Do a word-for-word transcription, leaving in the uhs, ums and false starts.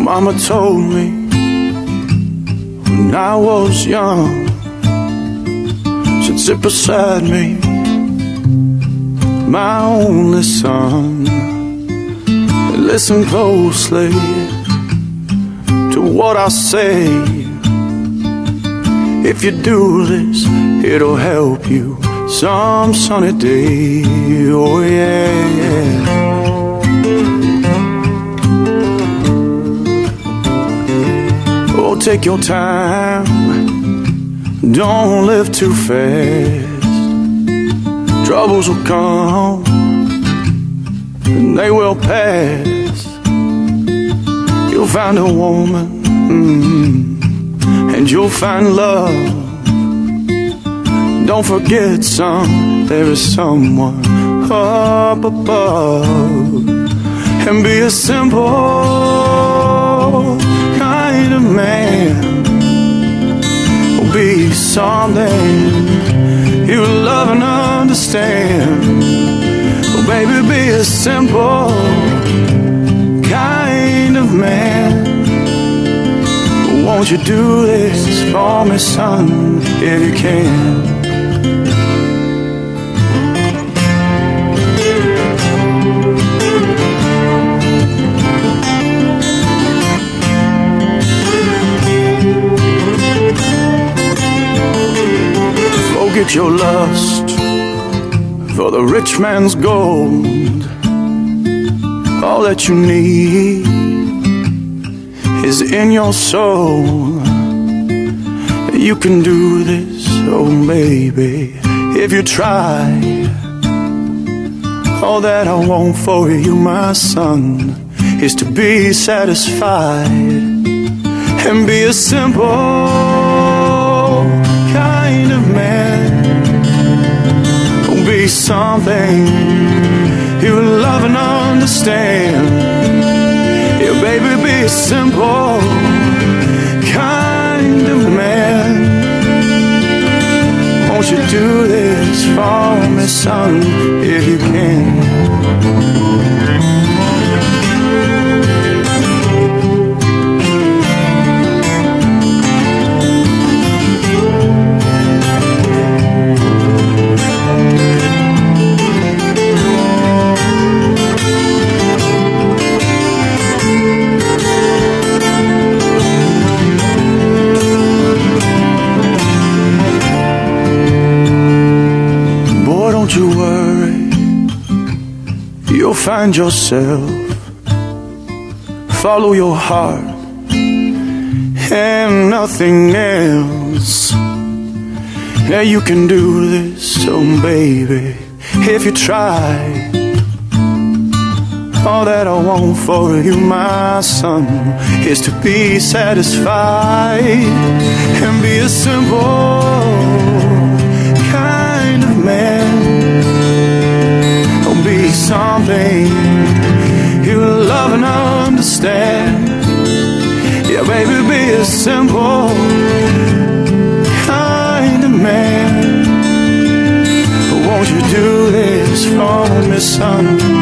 Mama told me when I was young, she'd sit beside me, my only son, and listen closely to what I say. If you do this, it'll help you some sunny day. Oh yeah, yeah. Oh, take your time, don't live too fast. Troubles will come and they will pass. You'll find a woman, mm-hmm, and you'll find love. Don't forget, son, there is someone up above. And be a simple kind of man, be something you love and understand. Oh baby, be a simple kind of man. Won't you do this for me, son, if you can? Forget your lust for the rich man's gold. All that you need is in your soul. You can do this, oh baby, if you try. All that I want for you, my son, is to be satisfied and be a simple kind of man. Be something you love and understand. Yeah, baby, be a simple kind of man. Won't you do this for me, son, if you can? Don't you worry, you'll find yourself. Follow your heart and nothing else. Yeah, you can do this, oh baby, if you try. All that I want for you, my son, is to be satisfied and be a simple kind of man. Be something you love and understand. Yeah, baby, be a simple kind of man. Won't you do this for me, son?